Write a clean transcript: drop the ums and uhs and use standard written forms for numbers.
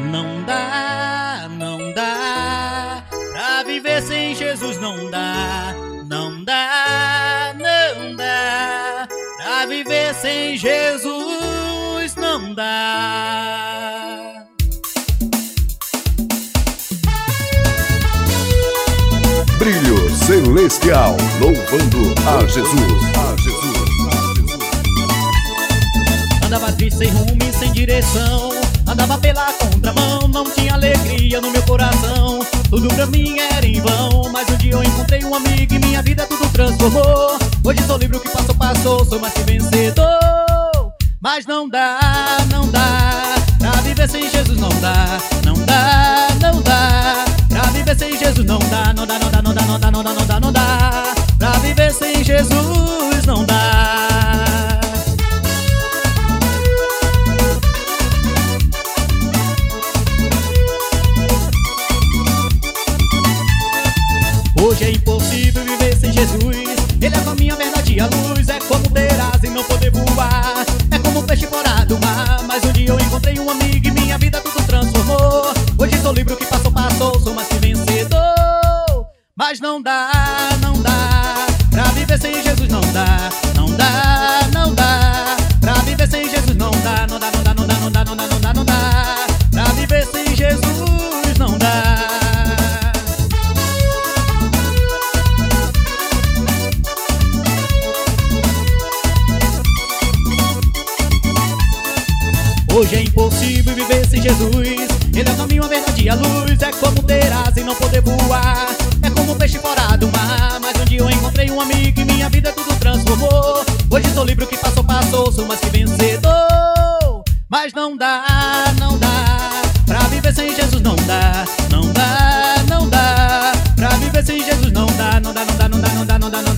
Não dá, não dá, pra viver sem Jesus não dá, não dá, não dá, pra viver sem Jesus não dá. Brilho celestial, louvando a Jesus, a Jesus, a Jesus. Andava triste, sem rumo e sem direção, andava pela contramão, não tinha alegria no meu coração. Tudo pra mim era em vão, mas um dia eu encontrei um amigo e minha vida tudo transformou. Hoje sou livre, o que passou, passou, sou mais que vencedor. Mas não dá, não dá, pra viver sem Jesus não dá, não dá, não dá, pra viver sem Jesus não dá, não dá, não dá, não dá, não dá, não dá, não dá, não dá, pra viver sem Jesus não dá. Hoje é impossível viver sem Jesus, Ele é a minha verdade e a luz. É como ter asa e não poder voar, é como um peixe fora do mar. Mas um dia eu encontrei um amigo e minha vida tudo transformou. Hoje sou livre, o que passou, passou, sou mais que vencedor. Mas não dá, não dá, pra viver sem Jesus não dá, não dá, não dá, pra viver sem Jesus não dá, não dá, não dá, não dá, não dá, não dá, não dá, não dá, pra viver sem Jesus não dá. Hoje é impossível viver sem Jesus, Ele é o caminho, a verdade e a luz. É como ter asa e não poder voar, é como um peixe fora do mar. Mas um dia eu encontrei um amigo e minha vida tudo transformou. Hoje sou livre, o que passou, passou, sou mais que vencedor. Mas não dá, não dá, pra viver sem Jesus não dá, não dá, não dá, pra viver sem Jesus não dá, não dá, não dá, não dá, não dá, não dá, não dá.